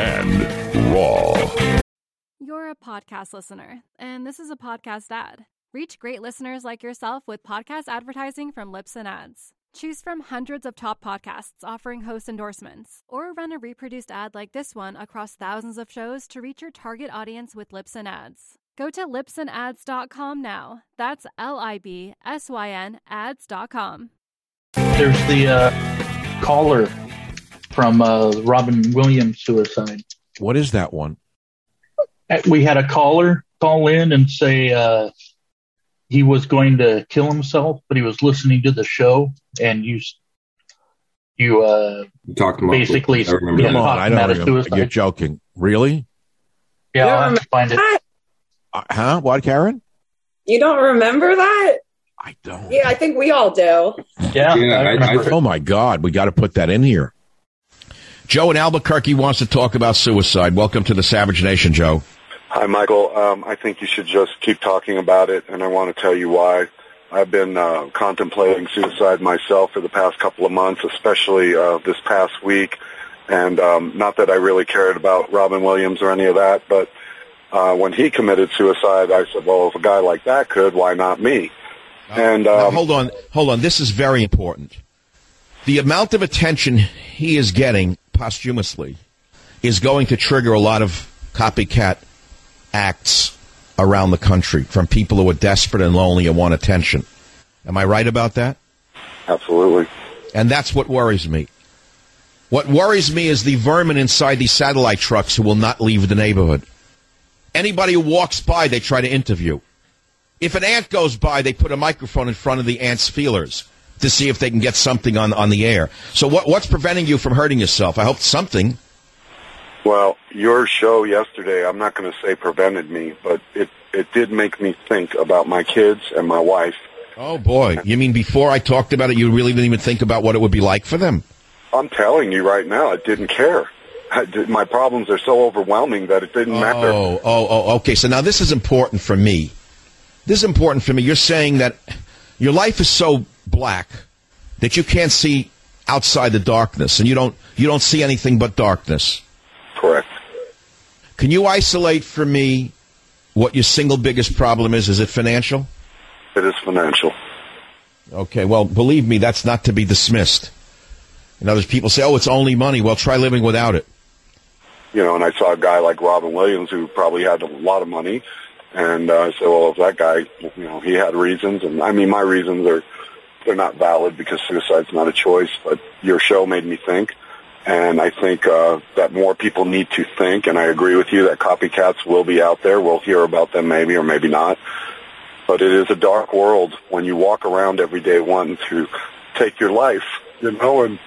and raw. You're a podcast listener, and this is a podcast ad. Reach great listeners like yourself with podcast advertising from Libsyn Ads. Choose from hundreds of top podcasts offering host endorsements, or run a reproduced ad like this one across thousands of shows to reach your target audience with Libsyn Ads. Go to libsyn ads dot com now. That's L I B S Y N ads dot com. There's the uh, caller from uh, Robin Williams suicide. What is that one? We had a caller call in and say uh, he was going to kill himself, but he was listening to the show, and you you, uh, you talked him basically I remember Come that. on, I don't remember. You're joking. Really? Yeah, I'll have to find it. Uh, huh? What, Karen? You don't remember that? I don't. Yeah, I think we all do. Yeah. Yeah, I, I, oh, my God. We got to put that in here. Joe in Albuquerque wants to talk about suicide. Welcome to the Savage Nation, Joe. Hi, Michael. Um, I think you should just keep talking about it, and I want to tell you why. I've been uh, contemplating suicide myself for the past couple of months, especially uh, this past week. And um, not that I really cared about Robin Williams or any of that, but uh, when he committed suicide, I said, well, if a guy like that could, why not me? And um, now, hold on, hold on. This is very important. The amount of attention he is getting posthumously is going to trigger a lot of copycat acts around the country from people who are desperate and lonely and want attention. Am I right about that? Absolutely. And that's what worries me. What worries me is the vermin inside these satellite trucks who will not leave the neighborhood. Anybody who walks by, they try to interview. If an ant goes by, they put a microphone in front of the ant's feelers to see if they can get something on, on the air. So what, what's preventing you from hurting yourself? I hope something. Well, your show yesterday, I'm not going to say prevented me, but it, it did make me think about my kids and my wife. Oh, boy. You mean before I talked about it, you really didn't even think about what it would be like for them? I'm telling you right now, I didn't care. I did, my problems are so overwhelming that it didn't oh, matter. Oh, oh, okay. So now this is important for me. This is important for me. You're saying that your life is so black that you can't see outside the darkness, and you don't you don't see anything but darkness. Correct. Can you isolate for me what your single biggest problem is? Is it financial? It is financial. Okay, well, believe me, that's not to be dismissed. And others people say, oh, it's only money. Well, try living without it. You know, and I saw a guy like Robin Williams who probably had a lot of money, and uh, I said, well, if that guy, you know, he had reasons, and I mean, my reasons are, they're not valid because suicide's not a choice, but your show made me think. And I think uh, that more people need to think, and I agree with you that copycats will be out there. We'll hear about them maybe or maybe not. But it is a dark world when you walk around every day wanting to take your life, you know, and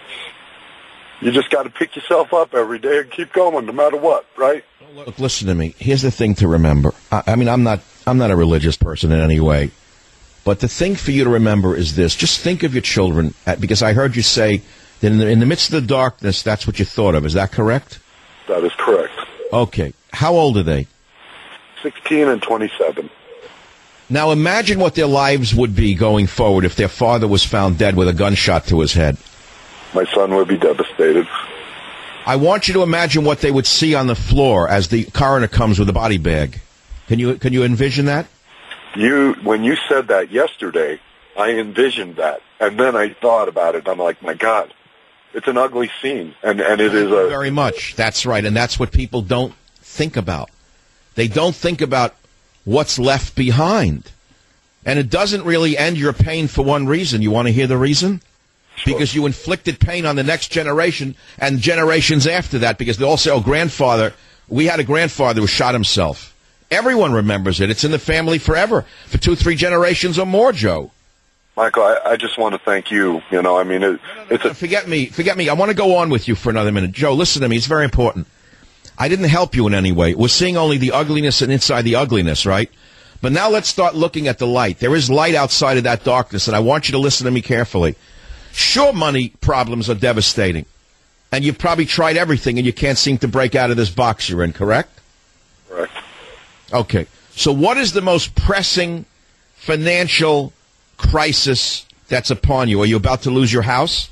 you just got to pick yourself up every day and keep going no matter what, right? Look, listen to me. Here's the thing to remember. I, I mean, I'm not I'm not a religious person in any way. But the thing for you to remember is this. Just think of your children, because I heard you say that in the, in the midst of the darkness, that's what you thought of. Is that correct? That is correct. Okay. How old are they? sixteen and twenty-seven. Now imagine what their lives would be going forward if their father was found dead with a gunshot to his head. My son would be devastated. I want you to imagine what they would see on the floor as the coroner comes with a body bag. Can you can you envision that? You when you said that yesterday, I envisioned that, and then I thought about it. I'm like, my God, it's an ugly scene, and and it is a very much. That's right, and that's what people don't think about. They don't think about what's left behind, and it doesn't really end your pain for one reason. You want to hear the reason? Sure. Because you inflicted pain on the next generation and generations after that. Because they all say, "Oh, grandfather, we had a grandfather who shot himself." Everyone remembers it. It's in the family forever, for two, three generations or more, Joe. Michael, I, I just want to thank you. You know, I mean, it, no, no, no, it's no, a... forget me. Forget me. I want to go on with you for another minute. Joe, listen to me. It's very important. I didn't help you in any way. We're seeing only the ugliness and inside the ugliness, right? But now let's start looking at the light. There is light outside of that darkness, and I want you to listen to me carefully. Sure, money problems are devastating, and you've probably tried everything, and you can't seem to break out of this box you're in, correct? Correct. Okay. So what is the most pressing financial crisis that's upon you? Are you about to lose your house?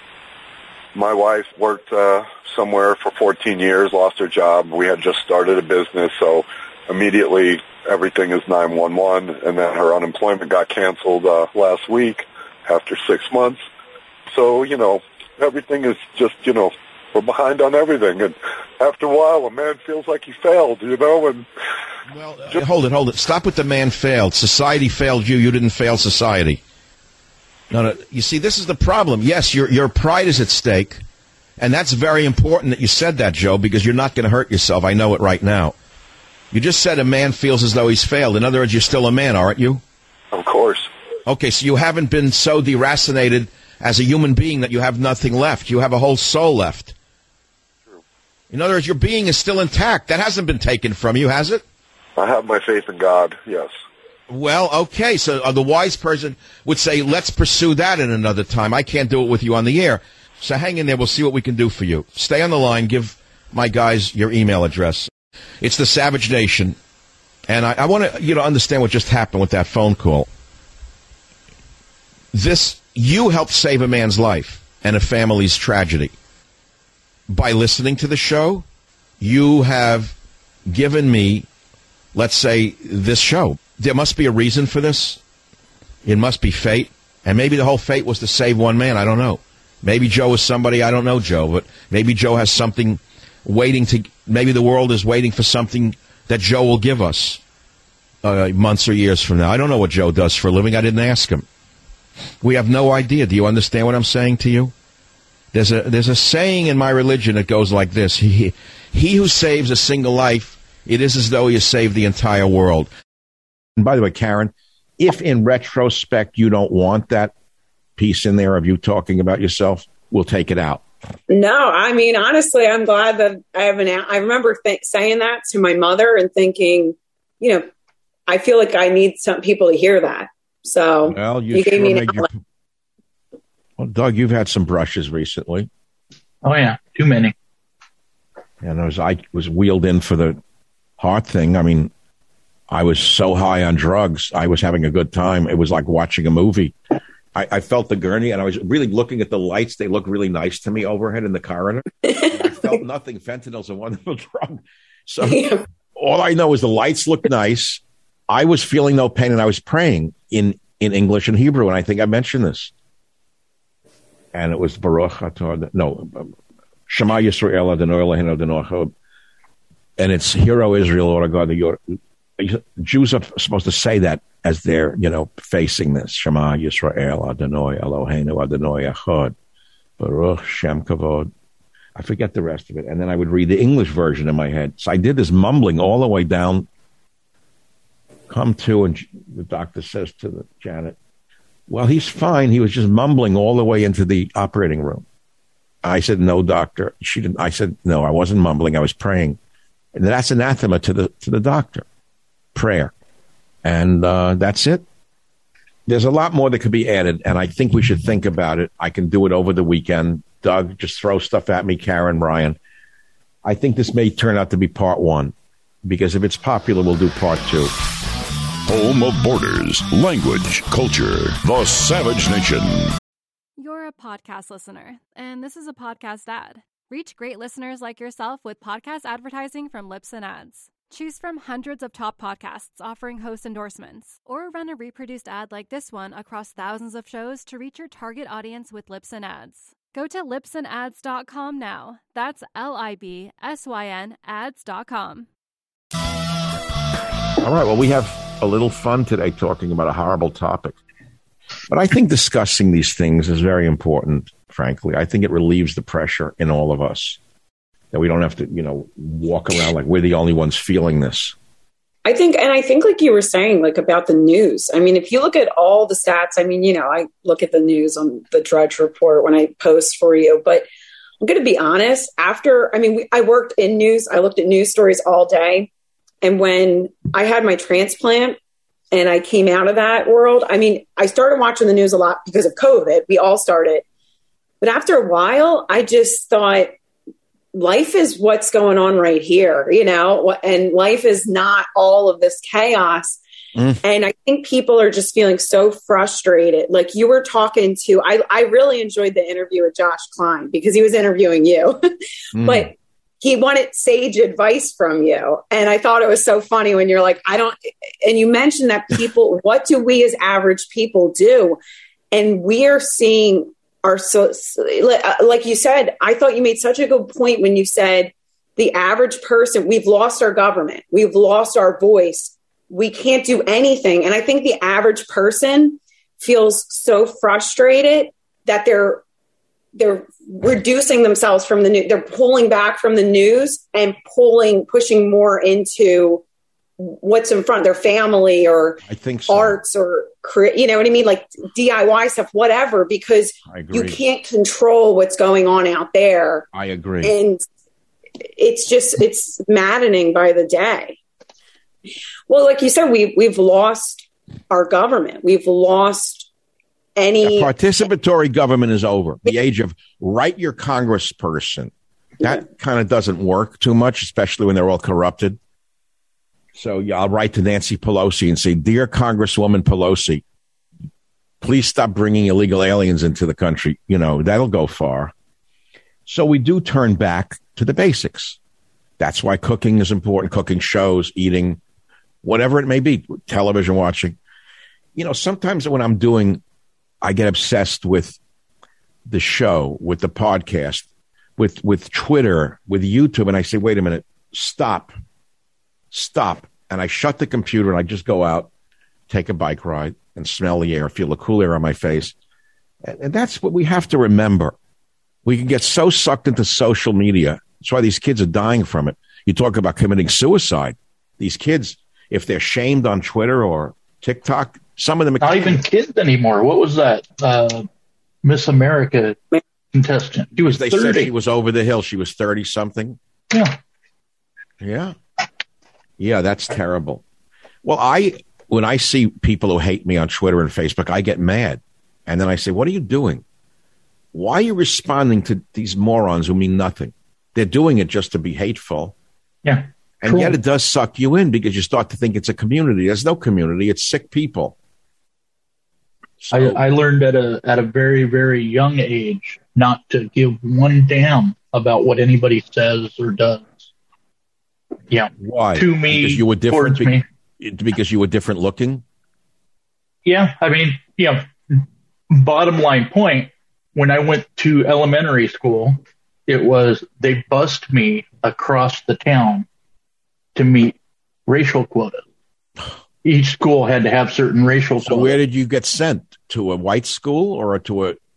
My wife worked uh, somewhere for fourteen years, lost her job. We had just started a business, so immediately everything is nine one one, and then her unemployment got canceled uh, last week after six months. So, you know, everything is just, you know, we're behind on everything. And after a while, a man feels like he failed, you know, and... Well, uh, hold it, hold it. Stop with the man failed. Society failed you. You didn't fail society. No, no. You see, this is the problem. Yes, your your pride is at stake, and that's very important that you said that, Joe, because you're not going to hurt yourself. I know it right now. You just said a man feels as though he's failed. In other words, you're still a man, aren't you? Of course. Okay, so you haven't been so deracinated as a human being that you have nothing left. You have a whole soul left. True. In other words, your being is still intact. That hasn't been taken from you, has it? I have my faith in God, yes. Well, okay, so uh, the wise person would say, let's pursue that at another time. I can't do it with you on the air. So hang in there. We'll see what we can do for you. Stay on the line. Give my guys your email address. It's the Savage Nation. And I, I want to, you know, understand what just happened with that phone call. This, you helped save a man's life and a family's tragedy. By listening to the show, you have given me, let's say, this show. There must be a reason for this. It must be fate. And maybe the whole fate was to save one man. I don't know. Maybe Joe is somebody, I don't know Joe, but maybe Joe has something waiting to, maybe the world is waiting for something that Joe will give us uh, months or years from now. I don't know what Joe does for a living. I didn't ask him. We have no idea. Do you understand what I'm saying to you? There's a there's a saying in my religion that goes like this. He, he who saves a single life, it is as though he has saved the entire world. And by the way, Karen, if in retrospect you don't want that piece in there of you talking about yourself, we'll take it out. No, I mean, honestly, I'm glad that I have an, I remember th- saying that to my mother and thinking, you know, I feel like I need some people to hear that. So well, you, you sure gave me an your... Well, Doug, you've had some brushes recently. Oh, yeah. Too many. And as I was wheeled in for the heart thing, I mean, I was so high on drugs. I was having a good time. It was like watching a movie. I, I felt the gurney, and I was really looking at the lights. They looked really nice to me overhead in the corridor. I felt nothing. Fentanyl's a wonderful drug. So yeah. All I know is the lights looked nice. I was feeling no pain, and I was praying in, in English and Hebrew, and I think I mentioned this. And it was Baruch Atah, no, Shema Yisrael Adonai Eloheinu Adonai Echad. And it's Hero Israel, Lord God, the Jews are supposed to say that as they're, you know, facing this. Shema Yisrael Adonai Eloheinu Adonai Echad. Baruch Shem Kavod. I forget the rest of it. And then I would read the English version in my head. So I did this mumbling all the way down. Come to, and the doctor says to the Janet, well, he's fine. He was just mumbling all the way into the operating room. I said, no, doctor. She didn't. I said, no, I wasn't mumbling. I was praying. And that's anathema to the to the doctor. Prayer. And uh, that's it. There's a lot more that could be added, and I think we should think about it. I can do it over the weekend. Doug, just throw stuff at me. Karen, Ryan. I think this may turn out to be part one, because if it's popular, we'll do part two. Home of borders, language, culture, the Savage Nation. You're a podcast listener, and this is a podcast ad. Reach great listeners like yourself with podcast advertising from Libsyn Ads. Choose from hundreds of top podcasts offering host endorsements, or run a reproduced ad like this one across thousands of shows to reach your target audience with Libsyn Ads. Go to libsyn ads dot com now. That's L I B S Y N ads dot com. All right, well, we have a little fun today talking about a horrible topic. But I think discussing these things is very important, frankly. I think it relieves the pressure in all of us, that we don't have to, you know, walk around like we're the only ones feeling this. I think, and I think like you were saying, like about the news. I mean, if you look at all the stats, I mean, you know, I look at the news on the Drudge Report when I post for you, but I'm going to be honest, after, I mean, we, I worked in news. I looked at news stories all day. And when I had my transplant and I came out of that world, I mean, I started watching the news a lot because of COVID. We all started. But after a while, I just thought, life is what's going on right here, you know, and life is not all of this chaos. Mm. And I think people are just feeling so frustrated. Like you were talking to, I, I really enjoyed the interview with Josh Klein because he was interviewing you, mm. but he wanted sage advice from you. And I thought it was so funny when you're like, I don't, and you mentioned that people, what do we as average people do? And we are seeing Are so, like you said, I thought you made such a good point when you said the average person, we've lost our government. We've lost our voice. We can't do anything. And I think the average person feels so frustrated that they're, they're reducing themselves from the news. They're pulling back from the news and pulling, pushing more into what's in front of their family or I think so. arts or, you know what I mean? Like D I Y stuff, whatever, because you can't control what's going on out there. I agree. And it's just, it's maddening by the day. Well, like you said, we, we've lost our government. We've lost any... The participatory government is over. The age of write your congressperson. That yeah. kind of doesn't work too much, especially when they're all corrupted. So yeah, I'll write to Nancy Pelosi and say, Dear Congresswoman Pelosi, please stop bringing illegal aliens into the country. You know, that'll go far. So we do turn back to the basics. That's why cooking is important. Cooking shows, eating, whatever it may be, television watching. You know, sometimes when I'm doing, I get obsessed with the show, with the podcast, with, with Twitter, with YouTube. And I say, wait a minute, stop. Stop. And I shut the computer and I just go out, take a bike ride and smell the air, feel the cool air on my face. And, and that's what we have to remember. We can get so sucked into social media. That's why these kids are dying from it. You talk about committing suicide. These kids, if they're shamed on Twitter or TikTok, some of them are not even kids anymore. What was that? Uh, Miss America contestant. She was they thirty. Said she was over the hill. She was thirty something. Yeah. Yeah. Yeah, that's terrible. Well, I when I see people who hate me on Twitter and Facebook, I get mad. And then I say, what are you doing? Why are you responding to these morons who mean nothing? They're doing it just to be hateful. Yeah. And cool. yet it does suck you in because you start to think it's a community. There's no community. It's sick people. So, I, I learned at a at a very, very young age not to give one damn about what anybody says or does. Yeah. Why? To me, because you were different. Be- me. Because you were different looking. Yeah, I mean, yeah. Bottom line point: when I went to elementary school, it was they bussed me across the town to meet racial quotas. Each school had to have certain racial so quotas. Where did you get sent? To a white school or to a?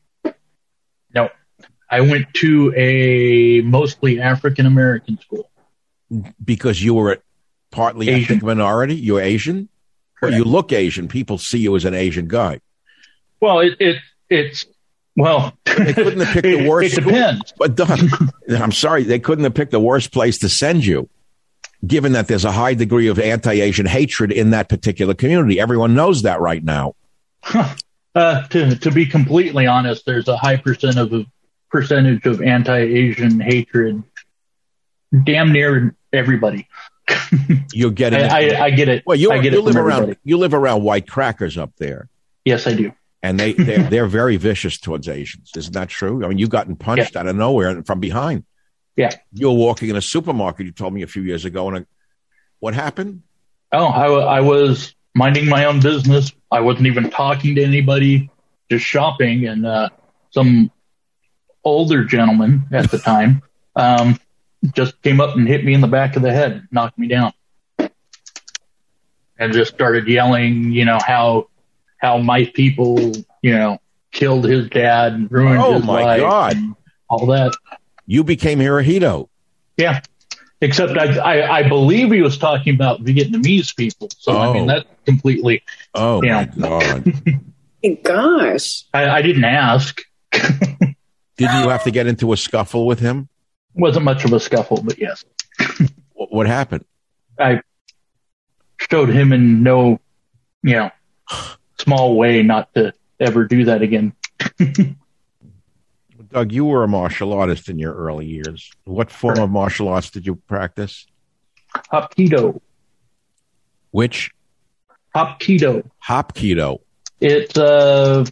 No, I went to a mostly African American school. Because you were partly Asian. ethnic minority? You're Asian? Correct. Or you look Asian. People see you as an Asian guy. Well, it, it it's, well. They couldn't have picked the worst. It depends. School. But Don, I'm sorry, they couldn't have picked the worst place to send you, given that there's a high degree of anti-Asian hatred in that particular community. Everyone knows that right now. Uh, to, to be completely honest, there's a high percent of percentage of anti-Asian hatred damn near everybody. You're getting I, it. I, I get it. Well, you, I get you it live from around everybody. you live around white crackers up there. Yes, I do. And they, they're, they're very vicious towards Asians. Isn't that true? I mean, you've gotten punched yeah. out of nowhere and from behind. Yeah. You were walking in a supermarket, you told me a few years ago. And a, what happened? Oh, I, I was minding my own business. I wasn't even talking to anybody, just shopping. And uh, some older gentleman at the time um, just came up and hit me in the back of the head, knocked me down. And just started yelling, you know, how how my people, you know, killed his dad and ruined oh his my life God. and all that. You became Hirohito. Yeah. Except I, I, I believe he was talking about Vietnamese people. So, oh. I mean, that's completely, oh, you know. my God. Gosh. I, I didn't ask. Didn't you have to get into a scuffle with him? Wasn't much of a scuffle, but yes. What, what happened? I showed him in no, you know, small way not to ever do that again. Doug, you were a martial artist in your early years. What form of martial arts did you practice? Hapkido. Which? Hapkido. Hapkido. It's uh,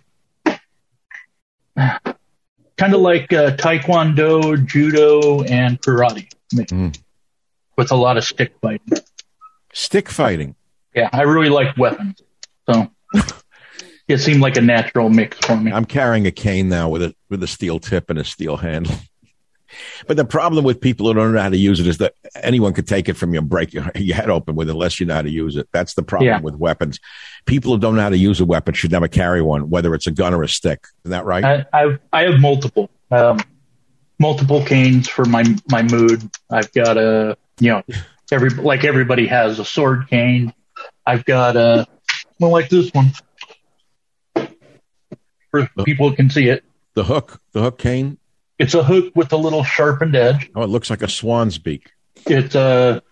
kind of like uh, Taekwondo, Judo, and Karate. Mm. With a lot of stick fighting. Stick fighting? Yeah, I really like weapons. So it seemed like a natural mix for me. I'm carrying a cane now with a with a steel tip and a steel handle. But the problem with people who don't know how to use it is that anyone could take it from you and break your, your head open with it unless you know how to use it. That's the problem yeah. with weapons. People who don't know how to use a weapon should never carry one, whether it's a gun or a stick. Isn't that right? I I, I have multiple. Um, multiple canes for my, my mood. I've got a, you know, every like everybody has a sword cane. I've got a, well, like this one. For people who can see it. The hook, the hook cane? It's a hook with a little sharpened edge. Oh, it looks like a swan's beak. It's a,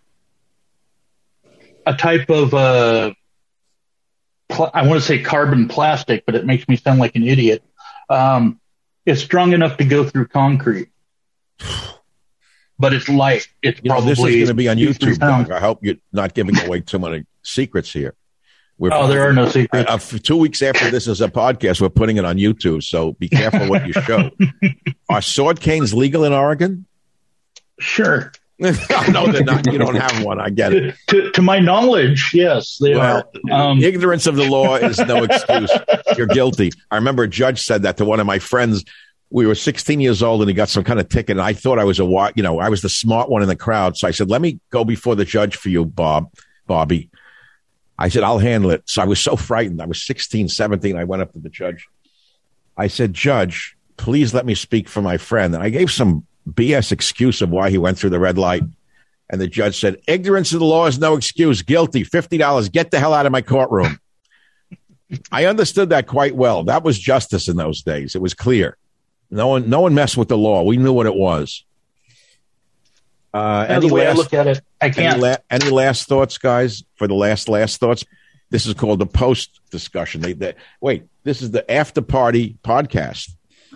a type of, uh, pl- I want to say carbon plastic, but it makes me sound like an idiot. Um, it's strong enough to go through concrete. But it's light. It's you know, probably this is going to be on YouTube, Doug. I hope you're not giving away too many secrets here. We're oh, there are no secrets. Uh, for two weeks after this is a podcast, we're putting it on YouTube, so be careful what you show. Are sword canes legal in Oregon? Sure. No, they're not. You don't have one. I get it. To, to my knowledge, yes, they well, are. Um, ignorance of the law is no excuse. You're guilty. I remember a judge said that to one of my friends. We were sixteen years old, and he got some kind of ticket. And I thought I was a, you know, I was the smart one in the crowd. So I said, "Let me go before the judge for you, Bob, Bobby." I said, I'll handle it. So I was so frightened. I was sixteen, seventeen. I went up to the judge. I said, Judge, please let me speak for my friend. And I gave some B S excuse of why he went through the red light. And the judge said, ignorance of the law is no excuse. Guilty. fifty dollars. Get the hell out of my courtroom. I understood that quite well. That was justice in those days. It was clear. No one, no one messed with the law. We knew what it was. Uh, any the way last, I look at it, I can't. Any, la- any last thoughts, guys? For the last last thoughts, this is called the post discussion. They, they, wait, this is the after party podcast,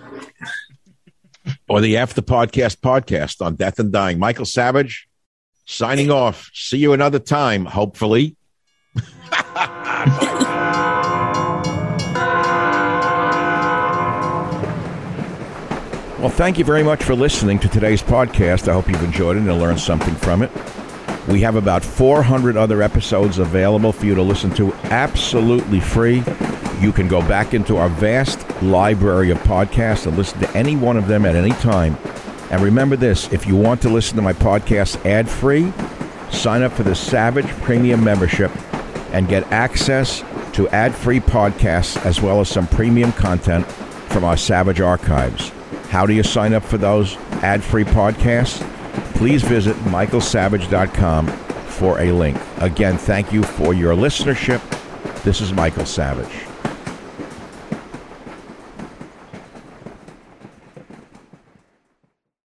or the after podcast podcast on Death and Dying. Michael Savage signing off. See you another time, hopefully. Well, thank you very much for listening to today's podcast. I hope you've enjoyed it and learned something from it. We have about four hundred other episodes available for you to listen to absolutely free. You can go back into our vast library of podcasts and listen to any one of them at any time. And remember this, if you want to listen to my podcast ad-free, sign up for the Savage Premium membership and get access to ad-free podcasts as well as some premium content from our Savage archives. How do you sign up for those ad-free podcasts? Please visit michael savage dot com for a link. Again, thank you for your listenership. This is Michael Savage.